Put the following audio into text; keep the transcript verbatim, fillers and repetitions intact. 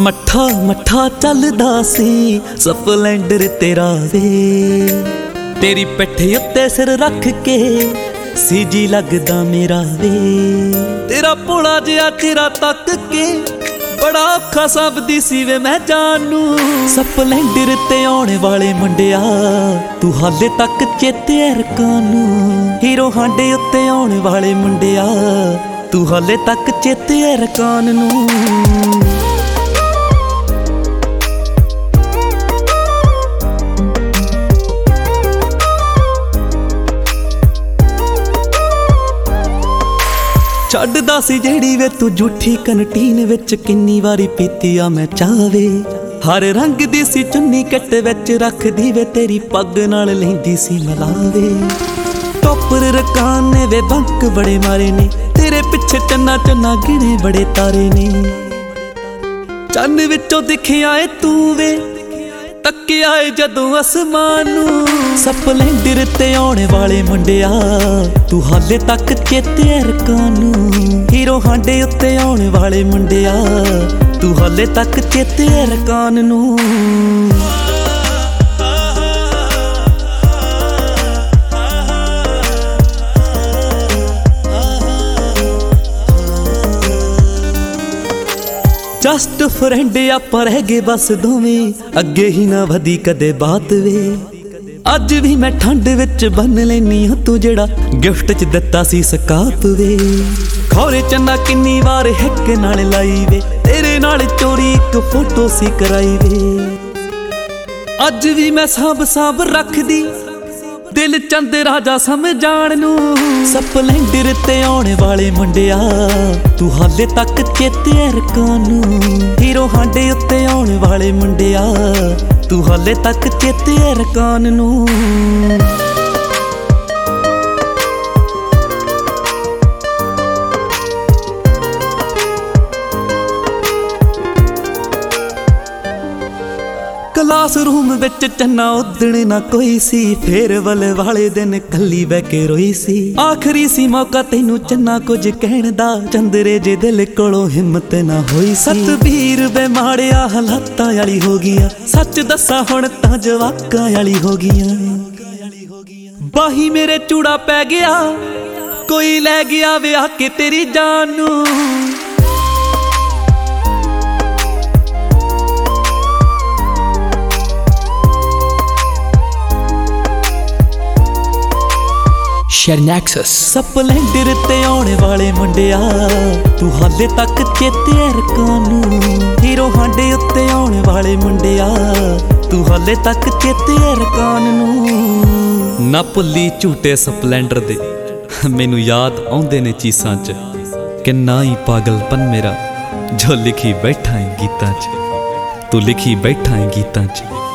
मठा मठा चलदा सी स्पलेंडर तेरा वे, तेरी पिट्ठे उत्ते सिर रख के सीजी लगदा मेरा वे। तेरा भोला जिहा चेहरा तक के बड़ा औखा सबदी सी वे मैं जानू। स्पलेंडर ते आने वाले मुंडिया तू हाले तक चेते रकानू। हीरो हांडे उत्ते आने वाले मुंडिया तू हाले तक चेते रकान नू। छड्डदा सी जेड़ी वे तू झूठी कंटीन विच किन्नी वारी पीती आ मैं चावे। हर रंग दी सी चुन्नी कट विच रखदी वे तेरी पग नाल लैंदी सी मलावे। टॉपर रकान ने वे बंक बड़े मारे ने तेरे पिछे चन्ना चन्ना गिणे बड़े तारे ने। चन्न विचों दिखिया ए तू वे तकिया ए जदों आसमान नू। स्पलेंडर ते आने वाले मुंडिया तू हाले तक चेते रकानू। हीरो हांडे उत्ते आने वाले मुंडिया तू हाले तक चेते रकान नू। जस्ट फ्रेंड आपां रह गए बस दोवें, अगे ही ना वधी कदे बात वे। अज भी मैं ठंड विच बन लैनी हां तू जेड़ा गिफ्ट च दिता सी सकाप वे। खौरे चन्ना किन्नी वार हिक नाल लाई वे, तेरे नाल चोरी एक फोटो सी कराई वे। अज भी मैं सांभ सांभ रखदी दिल चंद राजा समझाण नू। स्पलेंडर ते आने वाले मुंडिया तू हाले तक चेते रकानू। हीरो हांडे उत्ते आने वाले मुंडिया तू हाले तक चेते रकान नू। क्लास रूम विच चन्ना उदण ना कोई सी, फेयरवेल वाले दिन कली बह के रोई सी। आखिरी सी मौका तैनू चन्ना कुछ कहण दा, चंदरे जे दिल कोलों हिम्मत ना होई सी। सतबीर वे माड़िया हालातां वाली हो गईयां, सच दसा हुण तां जवाकां वाली हो गईयां। बाही मेरे चूड़ा पै गया कोई लै गया विआह के तेरी जान नू। स्पलेंडर ते आने वाले मुंडिया तू हाले तक चेते रकानू। हीरो हांडे उत्ते आने वाले मुंडिया तू हाले तक चेते रकान नू। ना भुल्ली झूटे स्पलेंडर दे मैनू याद आउंदे ने चीसां च, किन्ना ही पागलपन मेरा जो लिखी बैठा है गीतां च। तू लिखी बैठा है गीतां च।